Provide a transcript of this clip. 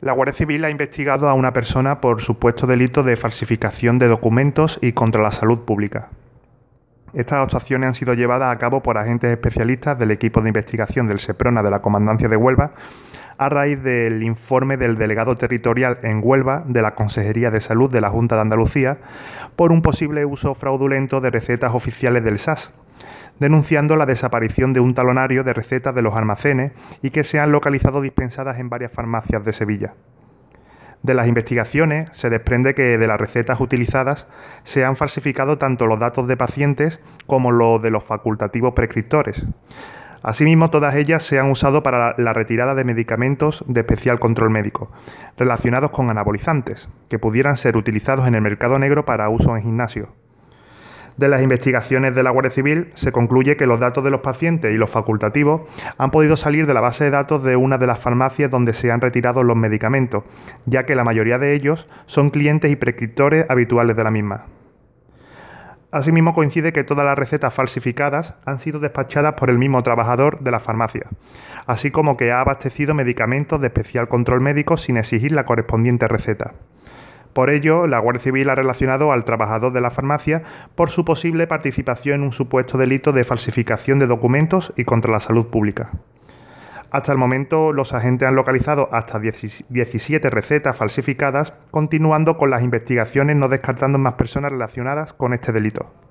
La Guardia Civil ha investigado a una persona por supuesto delito de falsificación de documentos y contra la salud pública. Estas actuaciones han sido llevadas a cabo por agentes especialistas del equipo de investigación del SEPRONA de la Comandancia de Huelva a raíz del informe del delegado territorial en Huelva de la Consejería de Salud de la Junta de Andalucía por un posible uso fraudulento de recetas oficiales del SAS, denunciando la desaparición de un talonario de recetas de los almacenes y que se han localizado dispensadas en varias farmacias de Sevilla. De las investigaciones se desprende que de las recetas utilizadas se han falsificado tanto los datos de pacientes como los de los facultativos prescriptores. Asimismo, todas ellas se han usado para la retirada de medicamentos de especial control médico, relacionados con anabolizantes, que pudieran ser utilizados en el mercado negro para uso en gimnasio. De las investigaciones de la Guardia Civil se concluye que los datos de los pacientes y los facultativos han podido salir de la base de datos de una de las farmacias donde se han retirado los medicamentos, ya que la mayoría de ellos son clientes y prescriptores habituales de la misma. Asimismo, coincide que todas las recetas falsificadas han sido despachadas por el mismo trabajador de la farmacia, así como que ha abastecido medicamentos de especial control médico sin exigir la correspondiente receta. Por ello, la Guardia Civil ha relacionado al trabajador de la farmacia por su posible participación en un supuesto delito de falsificación de documentos y contra la salud pública. Hasta el momento, los agentes han localizado hasta 17 recetas falsificadas, continuando con las investigaciones no descartando más personas relacionadas con este delito.